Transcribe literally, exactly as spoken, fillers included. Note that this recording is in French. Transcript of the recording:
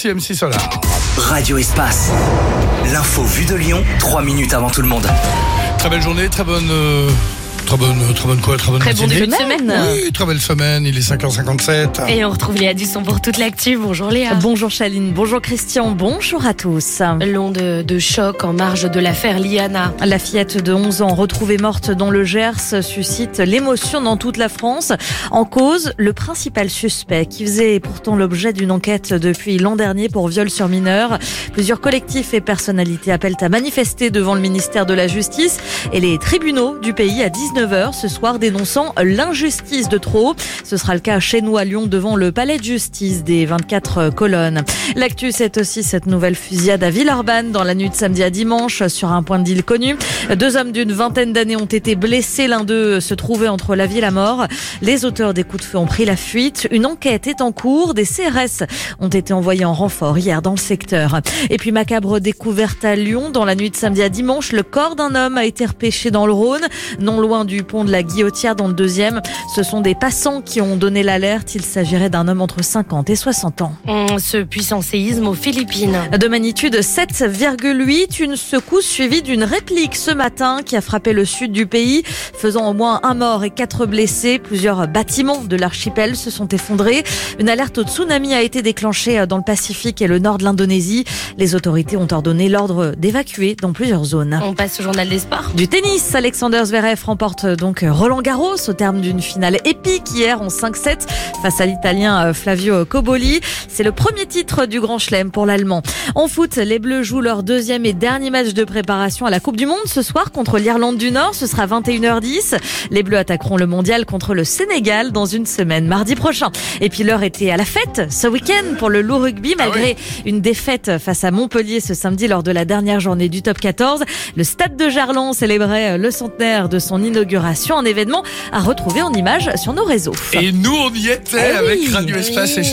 M six Solar. Radio Espace. L'info vue de Lyon, trois minutes avant tout le monde. Très belle journée, très bonne... Euh... Très bonne, très bonne quoi, très bonne Très bon matinée. début de semaine. Oui, très belle semaine, il est cinq heures cinquante-sept. Et on retrouve Léa Dusson pour toute l'actu. Bonjour Léa. Bonjour Chaline, bonjour Christian, bonjour à tous. Long de, de choc en marge de l'affaire Liana. La fillette de onze ans retrouvée morte dans le Gers suscite l'émotion dans toute la France. En cause, le principal suspect qui faisait pourtant l'objet d'une enquête depuis l'an dernier pour viol sur mineur. Plusieurs collectifs et personnalités appellent à manifester devant le ministère de la Justice et les tribunaux du pays à dix-neuf heures ce soir, dénonçant l'injustice de trop. Ce sera le cas chez nous à Lyon devant le palais de justice des vingt-quatre colonnes. L'actu, c'est aussi cette nouvelle fusillade à Villeurbanne dans la nuit de samedi à dimanche sur un point de deal connu. Deux hommes d'une vingtaine d'années ont été blessés. L'un d'eux se trouvait entre la vie et la mort. Les auteurs des coups de feu ont pris la fuite. Une enquête est en cours. Des C R S ont été envoyés en renfort hier dans le secteur. Et puis macabre découverte à Lyon dans la nuit de samedi à dimanche. Le corps d'un homme a été repêché dans le Rhône, non loin du pont de la Guillotière dans le deuxième. Ce sont des passants qui ont donné l'alerte. Il s'agirait d'un homme entre cinquante et soixante ans. Ce puissant séisme aux Philippines. De magnitude sept virgule huit, une secousse suivie d'une réplique ce matin qui a frappé le sud du pays, faisant au moins un mort et quatre blessés. Plusieurs bâtiments de l'archipel se sont effondrés. Une alerte au tsunami a été déclenchée dans le Pacifique et le nord de l'Indonésie. Les autorités ont ordonné l'ordre d'évacuer dans plusieurs zones. On passe au journal des sports. Du tennis, Alexander Zverev remporte donc Roland Garros au terme d'une finale épique hier en cinq sept face à l'Italien Flavio Cobolli. C'est le premier titre du Grand Chelem pour l'Allemand. En foot, les Bleus jouent leur deuxième et dernier match de préparation à la Coupe du Monde ce soir contre l'Irlande du Nord. Ce sera vingt et une heures dix. Les Bleus attaqueront le mondial contre le Sénégal dans une semaine, mardi prochain. Et puis l'heure était à la fête ce week-end pour le loup rugby malgré ah oui. une défaite face à Montpellier ce samedi lors de la dernière journée du top quatorze. Le stade de Gerland célébrait le centenaire de son inauguration, un événement à retrouver en images sur nos réseaux. Et nous on y était eh avec oui, Radio Espace oui. et